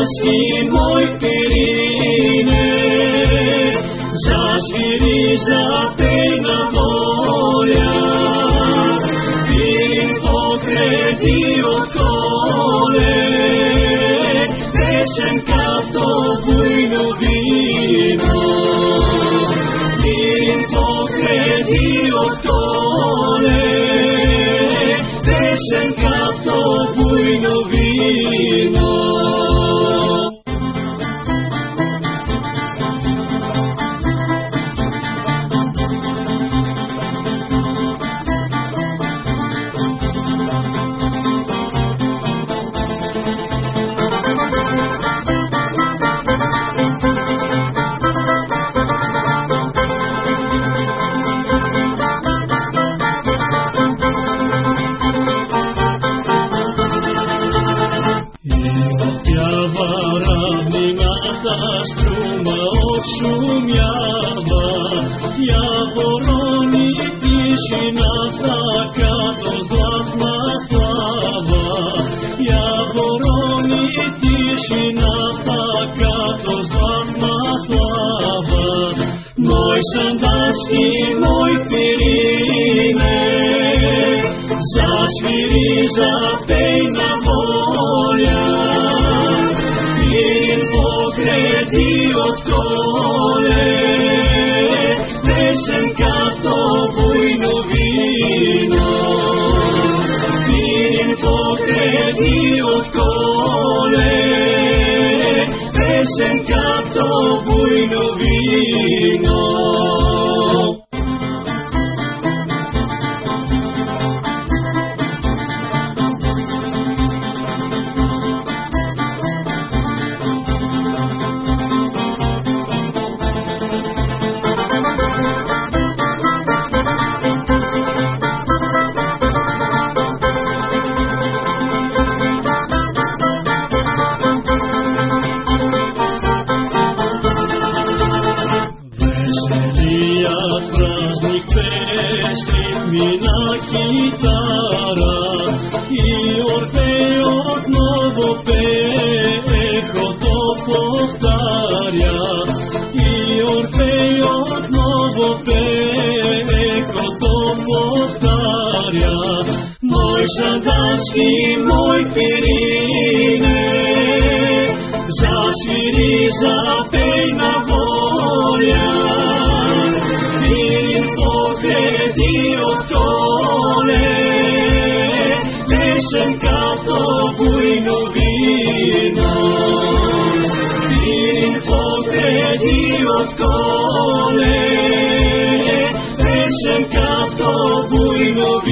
δάσκη μόη πυρήνε, ζασφυρίζα πένα βόλια, υποκρετείο κόλε, δέσεν κάτω που είναι ο βίνο, υποκρετείο κόλε, δέσεν κάτω που είναι ο βίνο. Struma odszumiała, jaworoni tišina taka, to zlatna slava. Jaworoni tišina taka, to zlatna slava. Moj sandaški, moj pirine, zašviri zapejna volja. Dio kole, desen kato bujno vino, in pokredio kole, desen kato bujno vino. Праздник пестрит мина китара, и Орфей отново пехото повтаря, и Орфей отново пехото повтаря. Мой сандаški, moj pirine, zašviri zapejna volja. Dio kole, desen kato bujno vino, in pokredio kole, desen kato bujno vino.